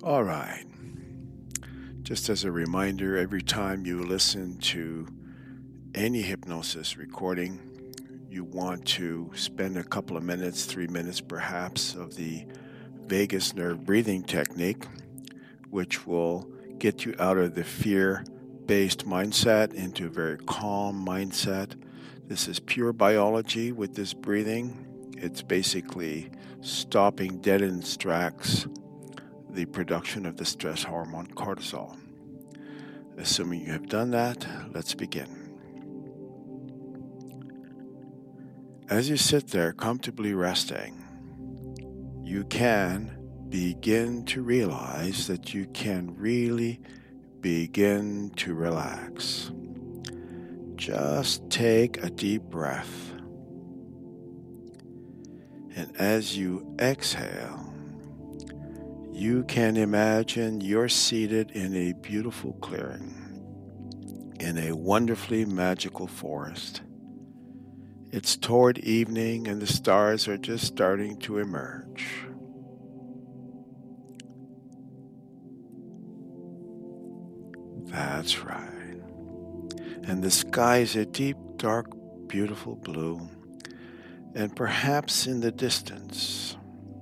All right. Just as a reminder, every time you listen to any hypnosis recording, you want to spend a couple of minutes, 3 minutes perhaps, of the vagus nerve breathing technique, which will get you out of the fear based mindset into a very calm mindset. This is pure biology with this breathing. It's basically stopping dead-end tracks the production of the stress hormone cortisol. Assuming you have done that, let's begin. As you sit there comfortably resting, you can begin to realize that you can really begin to relax. Just take a deep breath. And as you exhale, you can imagine you're seated in a beautiful clearing, in a wonderfully magical forest. It's toward evening and the stars are just starting to emerge. That's right. And the sky is a deep, dark, beautiful blue. And perhaps in the distance,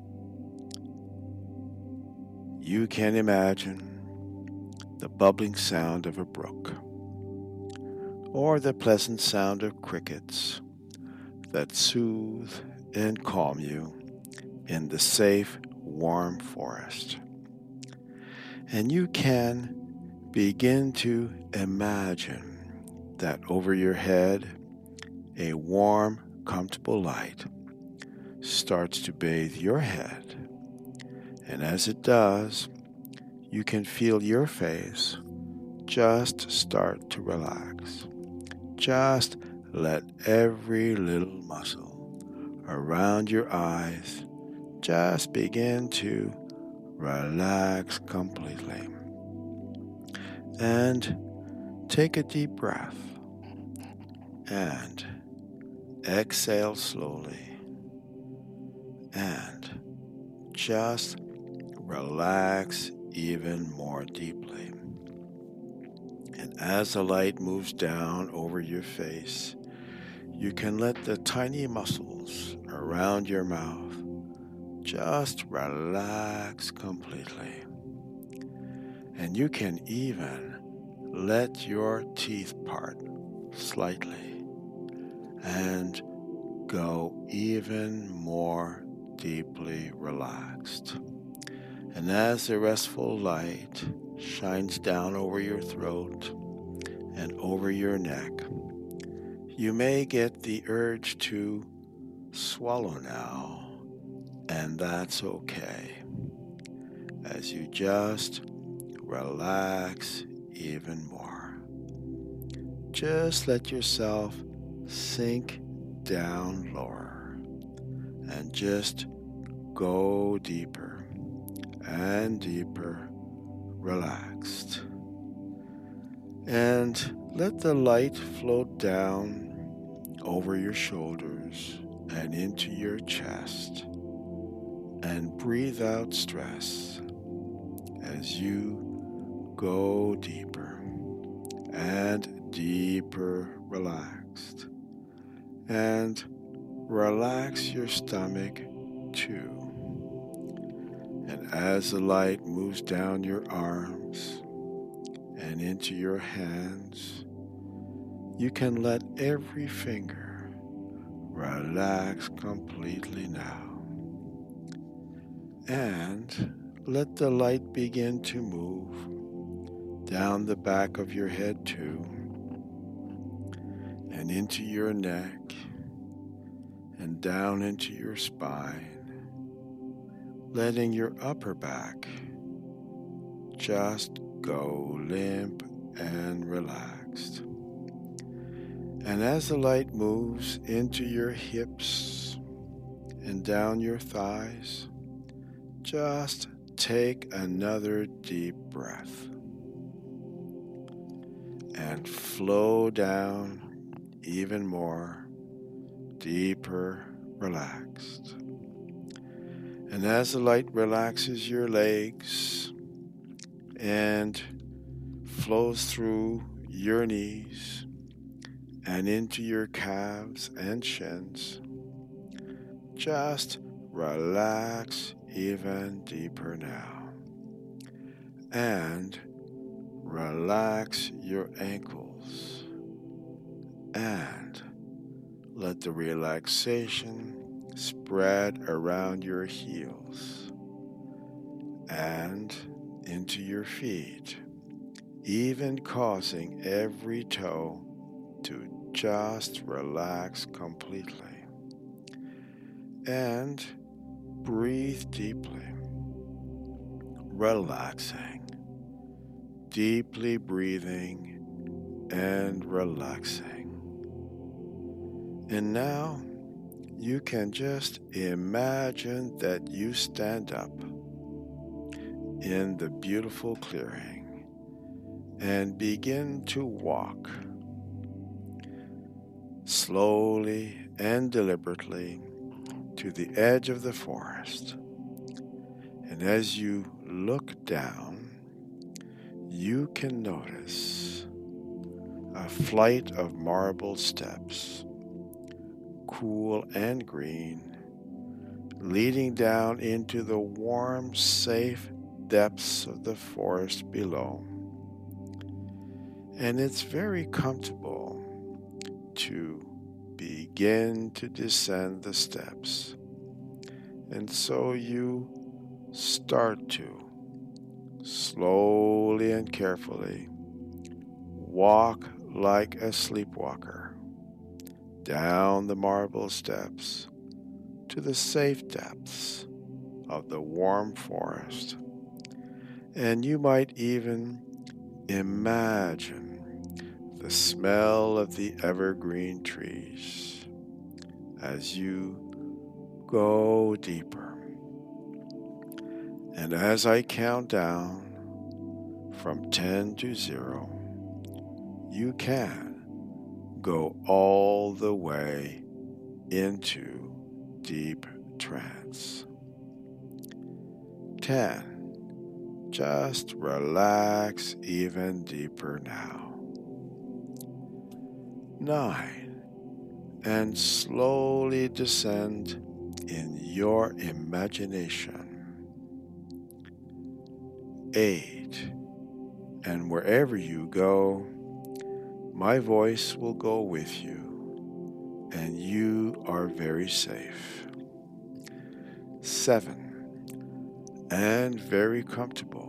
you can imagine the bubbling sound of a brook, or the pleasant sound of crickets that soothe and calm you in the safe, warm forest. And you can begin to imagine that over your head, a warm, comfortable light starts to bathe your head. And as it does, you can feel your face just start to relax. Just let every little muscle around your eyes just begin to relax completely. And take a deep breath and exhale slowly and just relax even more deeply. And as the light moves down over your face, you can let the tiny muscles around your mouth just relax completely. And you can even let your teeth part slightly and go even more deeply relaxed. And as the restful light shines down over your throat and over your neck, you may get the urge to swallow now, and that's okay, as you just relax even more. Just let yourself sink down lower and just go deeper and deeper, relaxed. And let the light float down over your shoulders and into your chest, and breathe out stress as you go deeper and deeper relaxed. And relax your stomach too. And as the light moves down your arms and into your hands, you can let every finger relax completely now. And let the light begin to move down the back of your head too, and into your neck, and down into your spine, letting your upper back just go limp and relaxed. And as the light moves into your hips and down your thighs, just take another deep breath and flow down even more, deeper, relaxed. And as the light relaxes your legs and flows through your knees and into your calves and shins. Just relax even deeper now. And relax your ankles. And let the relaxation spread around your heels and into your feet, even causing every toe to just relax completely. And breathe deeply, relaxing, deeply breathing and relaxing. And now you can just imagine that you stand up in the beautiful clearing and begin to walk slowly and deliberately to the edge of the forest. And as you look down, you can notice a flight of marble steps, cool and green, leading down into the warm, safe depths of the forest below. And it's very comfortable to begin to descend the steps. And so you start to slowly and carefully walk like a sleepwalker down the marble steps to the safe depths of the warm forest. And you might even imagine the smell of the evergreen trees as you go deeper. And as I count down from 10 to 0, you can go all the way into deep trance. 10. Just relax even deeper now. 9. And slowly descend in your imagination. 8. And wherever you go, my voice will go with you, and you are very safe. 7. And very comfortable.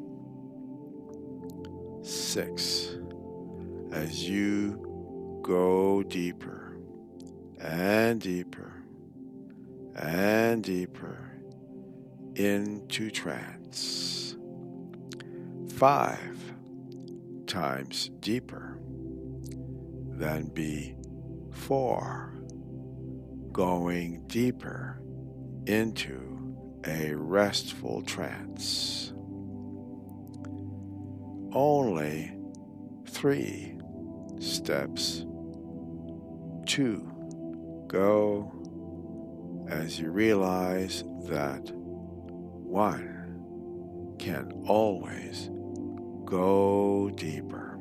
6. As you go deeper and deeper and deeper into trance. 5 times deeper than before, going deeper into a restful trance. Only 3 steps to go as you realize that 1 can always go deeper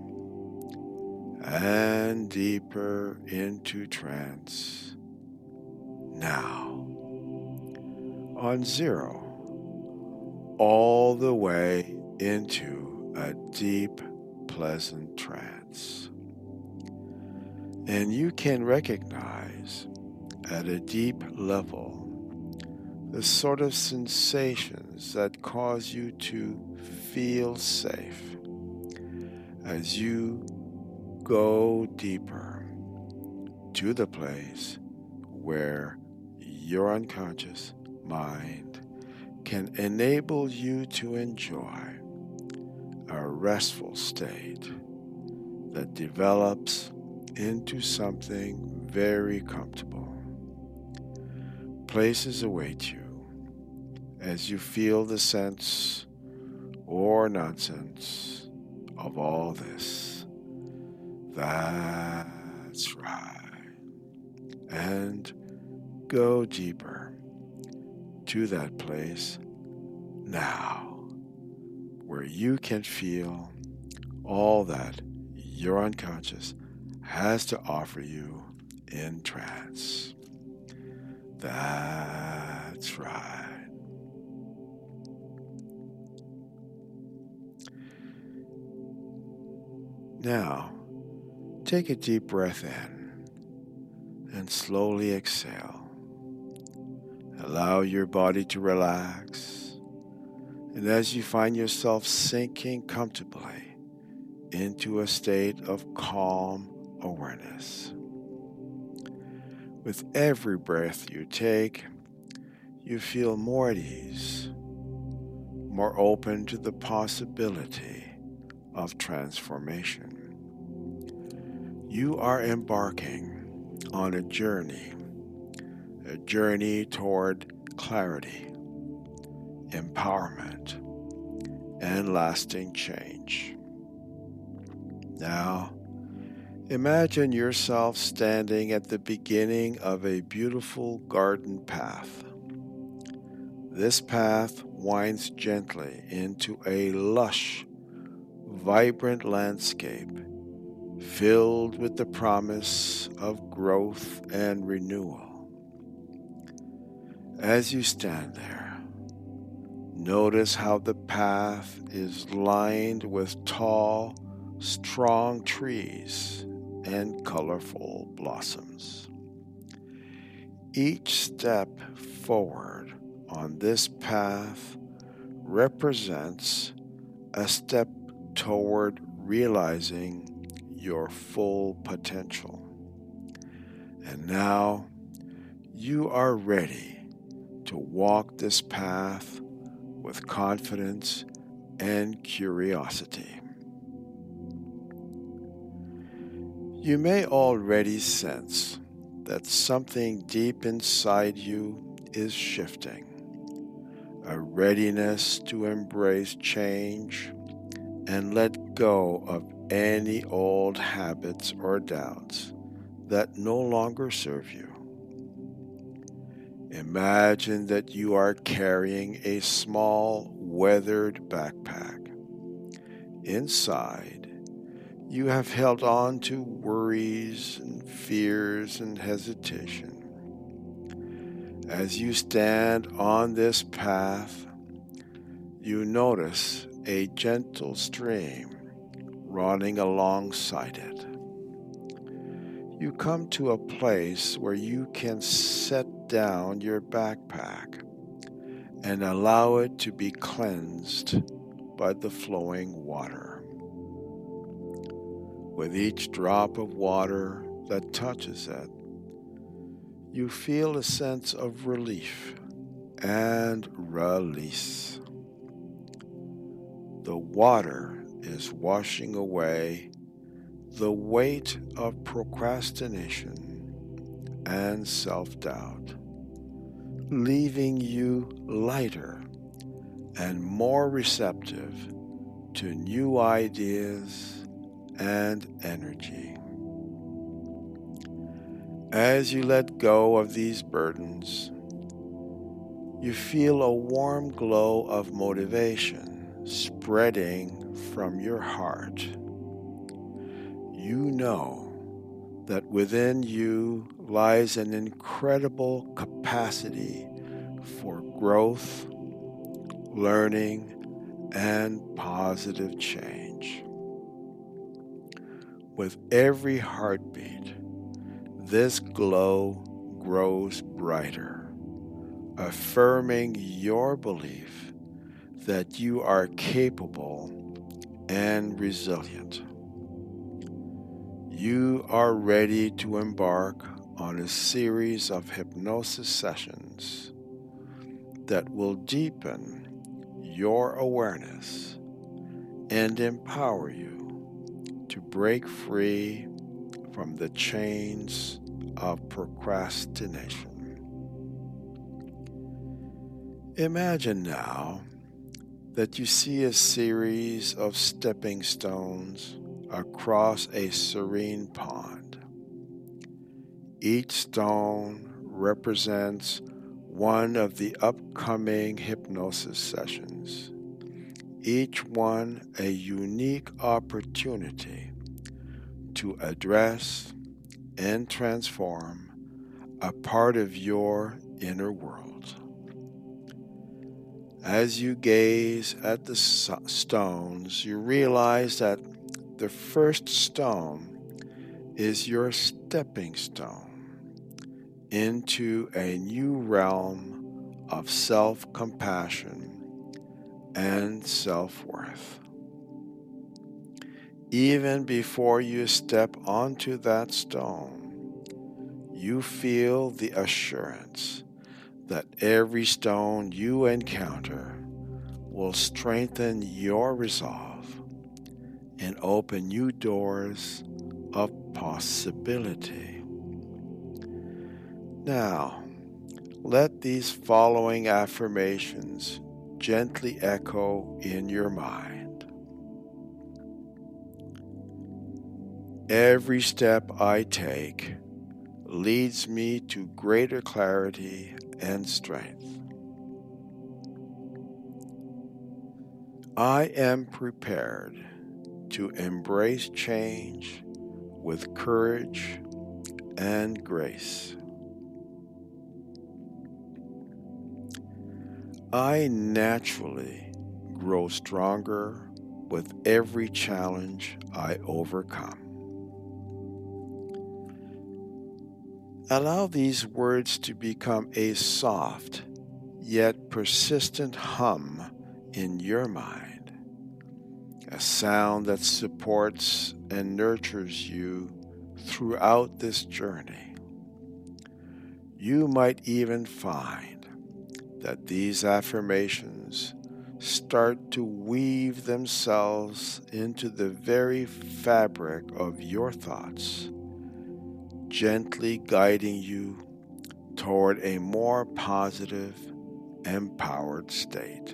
and deeper into trance. Now, on 0, all the way into a deep, pleasant trance. And you can recognize at a deep level the sort of sensations that cause you to feel safe as you go deeper to the place where your unconscious mind can enable you to enjoy a restful state that develops into something very comfortable. Places await you as you feel the sense or nonsense of all this. That's right. And go deeper to that place now. where you can feel all that your unconscious has to offer you in trance. That's right. Now, take a deep breath in and slowly exhale. Allow your body to relax, and as you find yourself sinking comfortably into a state of calm awareness. With every breath you take, you feel more at ease, more open to the possibility of transformation. You are embarking on a journey toward clarity, empowerment, and lasting change. Now, imagine yourself standing at the beginning of a beautiful garden path. This path winds gently into a lush, vibrant landscape filled with the promise of growth and renewal. As you stand there, notice how the path is lined with tall, strong trees and colorful blossoms. Each step forward on this path represents a step toward realizing your full potential. And now you are ready to walk this path with confidence and curiosity. You may already sense that something deep inside you is shifting, a readiness to embrace change and let go of any old habits or doubts that no longer serve you. Imagine that you are carrying a small, weathered backpack. Inside, you have held on to worries and fears and hesitation. As you stand on this path, you notice a gentle stream running alongside it. You come to a place where you can set down your backpack and allow it to be cleansed by the flowing water. With each drop of water that touches it, you feel a sense of relief and release. The water is washing away the weight of procrastination and self-doubt, leaving you lighter and more receptive to new ideas and energy. As you let go of these burdens, you feel a warm glow of motivation spreading from your heart. You know that within you lies an incredible capacity for growth, learning, and positive change. With every heartbeat, this glow grows brighter, affirming your belief that you are capable and resilient. You are ready to embark on a series of hypnosis sessions that will deepen your awareness and empower you to break free from the chains of procrastination. Imagine now that you see a series of stepping stones across a serene pond. Each stone represents one of the upcoming hypnosis sessions, each one a unique opportunity to address and transform a part of your inner world. As you gaze at the stones, you realize that the first stone is your stepping stone into a new realm of self-compassion and self-worth. Even before you step onto that stone, you feel the assurance that every stone you encounter will strengthen your resolve and open new doors of possibility. Now, let these following affirmations gently echo in your mind. Every step I take leads me to greater clarity and strength. I am prepared to embrace change with courage and grace. I naturally grow stronger with every challenge I overcome. Allow these words to become a soft yet persistent hum in your mind, a sound that supports and nurtures you throughout this journey. You might even find that these affirmations start to weave themselves into the very fabric of your thoughts, gently guiding you toward a more positive, empowered state.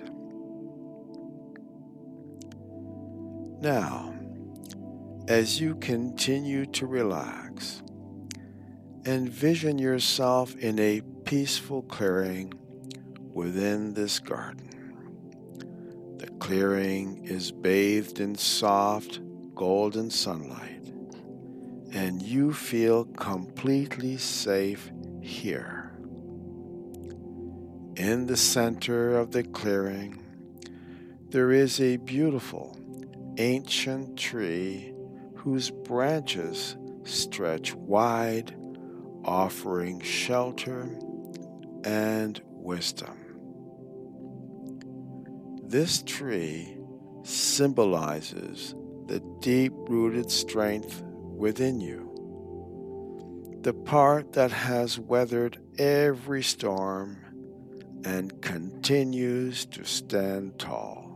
Now, as you continue to relax, envision yourself in a peaceful clearing within this garden. The clearing is bathed in soft, golden sunlight, and you feel completely safe here. In the center of the clearing, there is a beautiful, ancient tree whose branches stretch wide, offering shelter and wisdom. This tree symbolizes the deep-rooted strength within you, the part that has weathered every storm and continues to stand tall.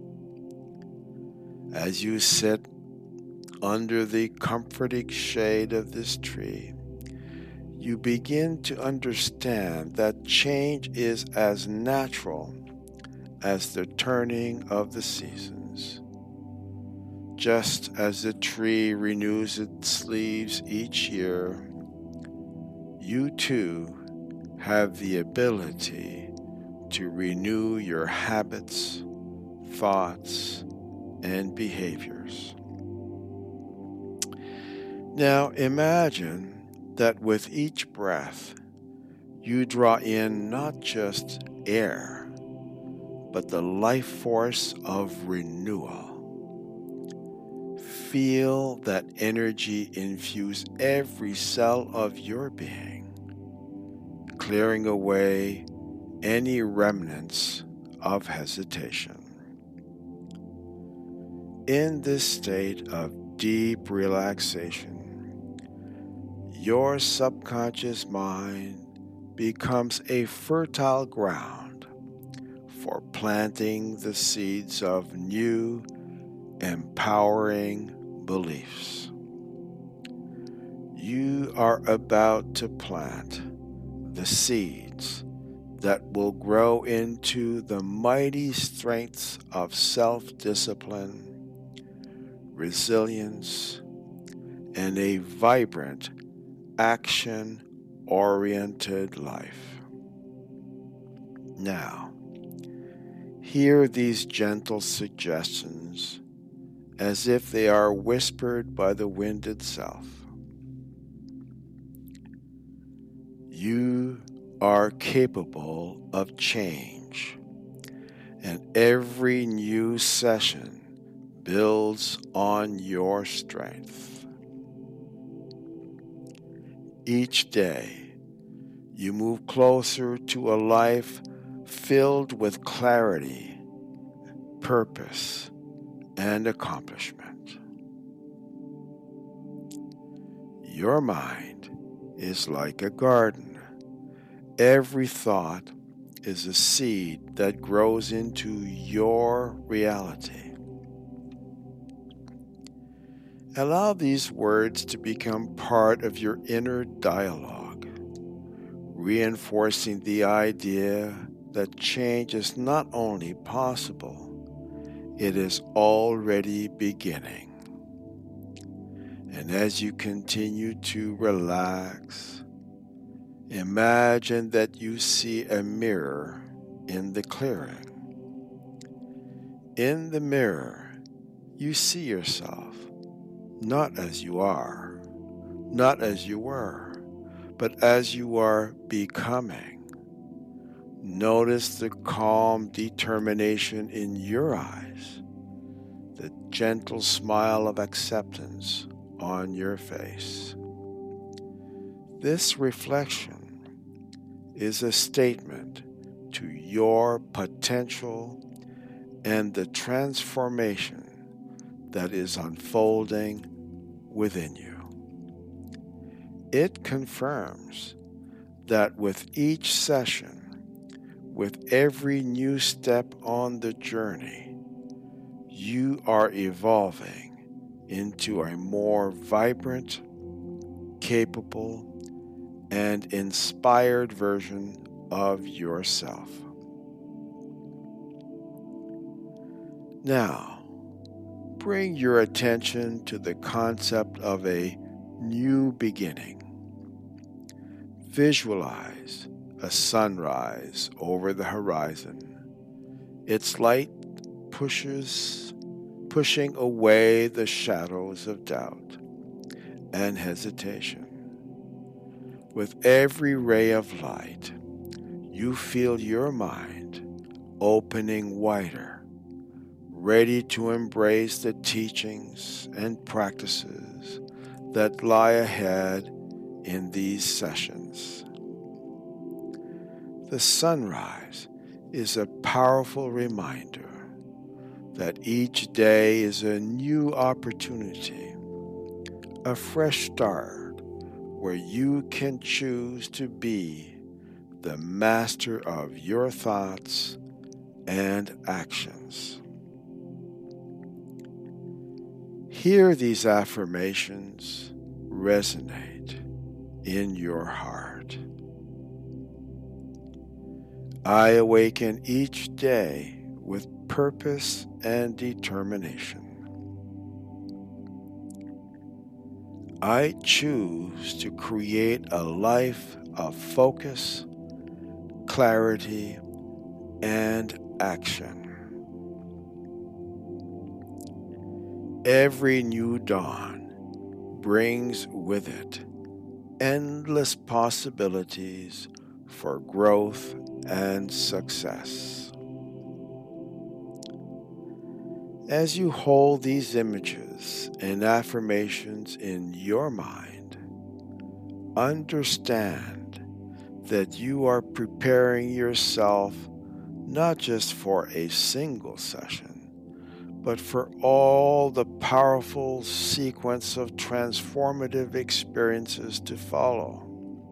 As you sit under the comforting shade of this tree, you begin to understand that change is as natural as the turning of the seasons. Just as the tree renews its leaves each year, you too have the ability to renew your habits, thoughts, and behaviors. Now imagine that with each breath, you draw in not just air, but the life force of renewal. Feel that energy infuse every cell of your being, clearing away any remnants of hesitation. In this state of deep relaxation, your subconscious mind becomes a fertile ground for planting the seeds of new, empowering beliefs. You are about to plant the seeds that will grow into the mighty strengths of self-discipline, resilience, and a vibrant, action-oriented life. Now, Hear these gentle suggestions as if they are whispered by the wind itself. You are capable of change, and every new session builds on your strength. Each day, you move closer to a life filled with clarity, purpose, and accomplishment. Your mind is like a garden. Every thought is a seed that grows into your reality. Allow these words to become part of your inner dialogue, reinforcing the idea that change is not only possible, it is already beginning. And as you continue to relax, imagine that you see a mirror in the clearing. In the mirror, you see yourself, not as you are, not as you were, but as you are becoming. Notice the calm determination in your eyes, the gentle smile of acceptance on your face. This reflection is a statement to your potential and the transformation that is unfolding within you. It confirms that with each session, with every new step on the journey, you are evolving into a more vibrant, capable, and inspired version of yourself. Now, bring your attention to the concept of a new beginning. Visualize a sunrise over the horizon. Its light pushing away the shadows of doubt and hesitation. With every ray of light, you feel your mind opening wider, ready to embrace the teachings and practices that lie ahead in these sessions. The sunrise is a powerful reminder that each day is a new opportunity, a fresh start where you can choose to be the master of your thoughts and actions. Hear these affirmations resonate in your heart. I awaken each day with purpose and determination. I choose to create a life of focus, clarity, and action. Every new dawn brings with it endless possibilities for growth and success. As you hold these images and affirmations in your mind, understand that you are preparing yourself not just for a single session, but for all the powerful sequence of transformative experiences to follow.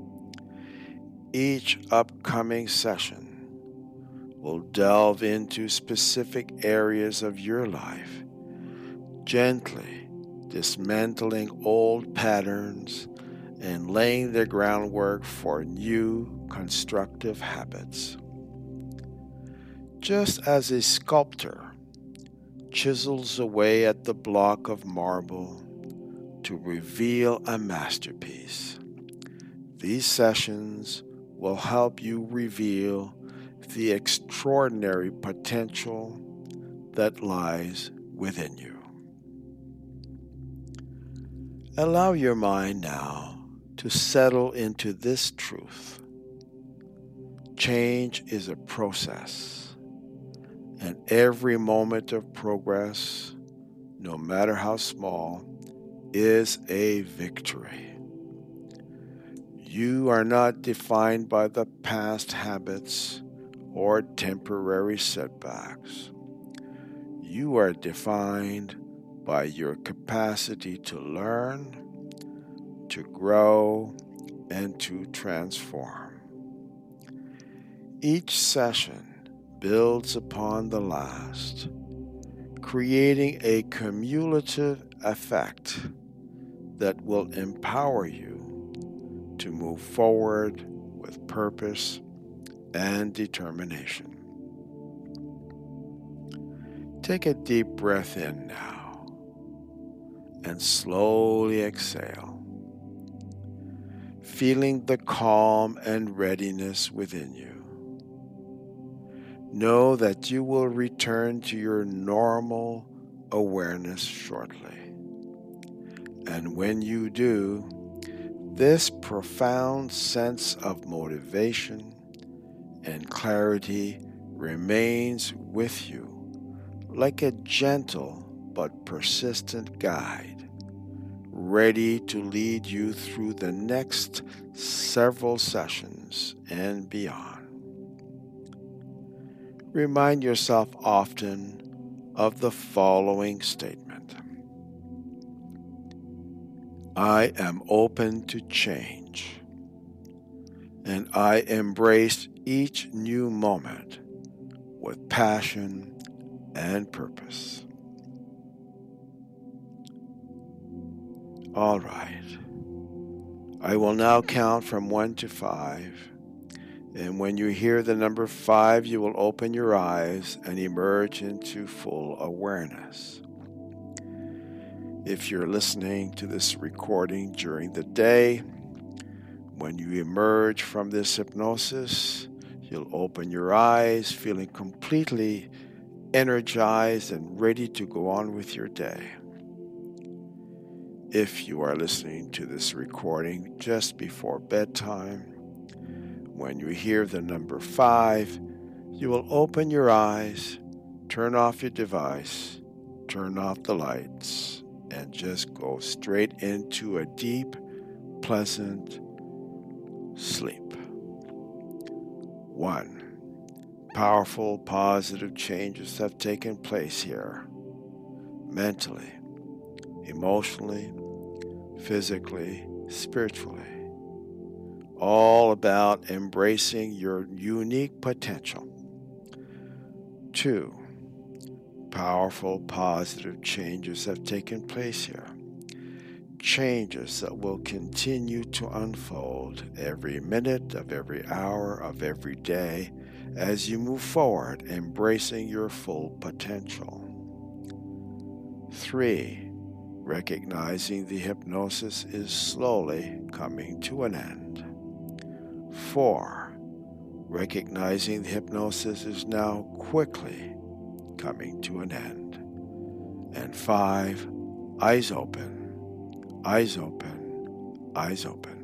Each upcoming session will delve into specific areas of your life, gently dismantling old patterns and laying the groundwork for new constructive habits. Just as a sculptor chisels away at the block of marble to reveal a masterpiece, these sessions will help you reveal the extraordinary potential that lies within you. Allow your mind now to settle into this truth. Change is a process, and every moment of progress, no matter how small, is a victory. You are not defined by the past habits or temporary setbacks. You are defined by your capacity to learn, to grow, and to transform. Each session builds upon the last, creating a cumulative effect that will empower you to move forward with purpose and determination. Take a deep breath in now and slowly exhale, feeling the calm and readiness within you. Know that you will return to your normal awareness shortly. And when you do, this profound sense of motivation and clarity remains with you like a gentle but persistent guide, ready to lead you through the next several sessions and beyond. Remind yourself often of the following statement: I am open to change, and I embrace each new moment with passion and purpose. All right. I will now count from 1 to 5, and when you hear the number 5, you will open your eyes and emerge into full awareness. If you're listening to this recording during the day, when you emerge from this hypnosis, you'll open your eyes feeling completely energized and ready to go on with your day. If you are listening to this recording just before bedtime, when you hear the number 5, you will open your eyes, turn off your device, turn off the lights, and just go straight into a deep, pleasant sleep. 1. Powerful, positive changes have taken place here, mentally, emotionally, physically, spiritually, all about embracing your unique potential. 2. Powerful, positive changes have taken place here, changes that will continue to unfold every minute of every hour of every day as you move forward, embracing your full potential. 3. Recognizing the hypnosis is slowly coming to an end. 4. Recognizing the hypnosis is now quickly coming to an end. And 5. Eyes open, eyes open, eyes open.